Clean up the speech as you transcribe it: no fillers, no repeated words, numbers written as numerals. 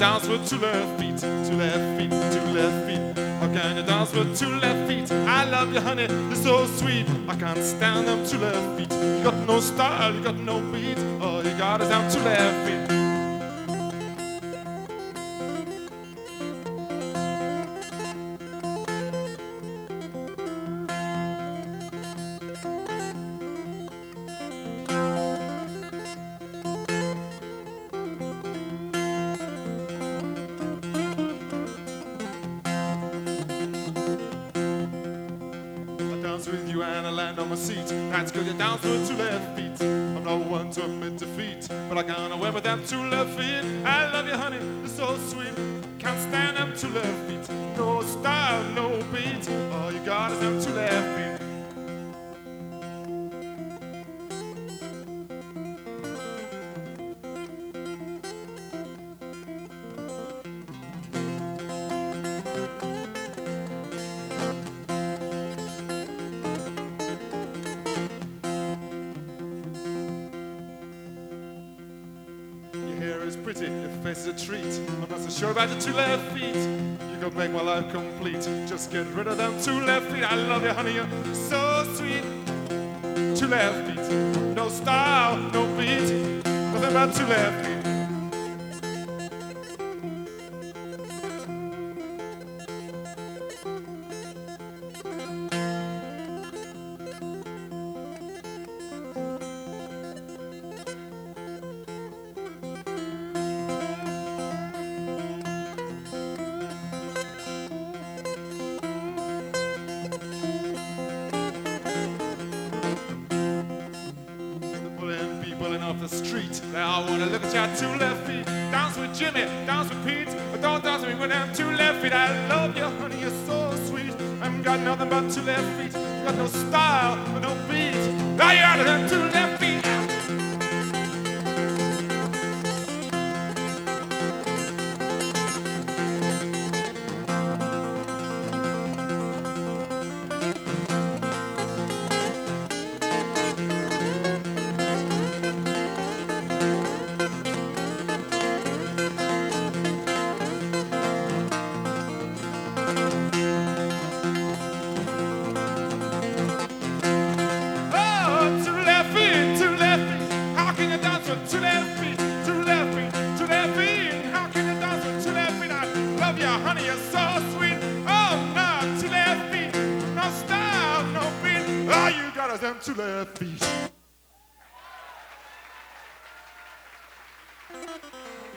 dance with two left feet, two left feet, two left feet? How can you dance with two left feet? I love you, honey, you're so sweet. I can't stand them two left feet. You got no style, you got no beat. All you got is them two left feet. With you and I land on my seat. That's good, you dance with two left feet. I'm no one to admit defeat, but I can't win with them two left feet. I love you, honey, you're so sweet. Can't stand them two left feet. No style, no beat. All you got is them two left feet. Is pretty, your face is a treat. I'm not so sure about your two left feet. You could make my life complete. Just get rid of them two left feet. I love you, honey, you're so sweet. Two left feet, no style, no beat. Nothing about two left feet. Off the street. Now I wanna look at your two left feet. Dance with Jimmy, dance with Pete, but don't dance with me with them two left feet. I love you, honey, you're so sweet. I ain't got nothing but two left feet. You got no style, no beat. Now you're out of them two left feet. Two left feet, two left feet, two left feet. How can you dance with two left feet? I love you, honey, you're so sweet. Oh no, two left feet, no style, no beat. All you got is them two left feet.